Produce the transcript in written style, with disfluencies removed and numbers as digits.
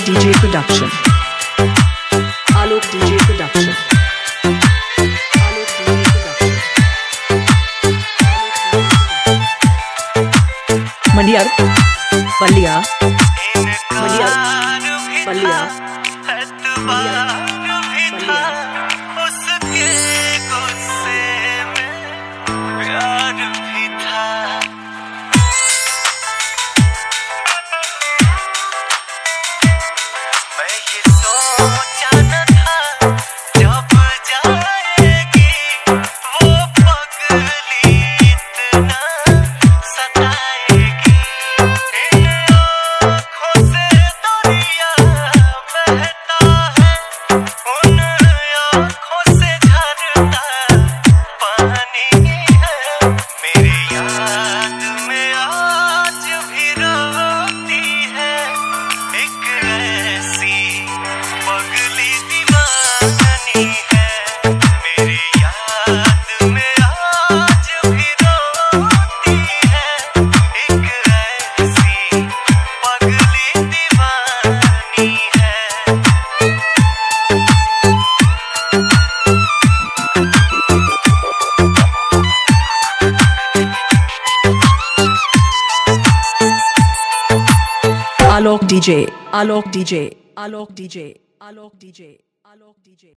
DJ Production. Alok DJ Production. Alok DJ Production. Mandiyar, Palliya, Mandiyar, Palliya, उसके गुस्से में प्यार भी था। मैं ये सोचा न था जब जाएगी वो पगली इतना सताएगी। इन आँखों से दरिया बहता है, उन आँखों से झरता पानी है। मेरी याद में आज भी रोती है एक ऐसी पगली दीवानी है। मेरी याद में आज भी रोती है एक ऐसी पगली दीवानी है। Alok DJ, Alok DJ, Alok DJ, Alok DJ, Alok DJ.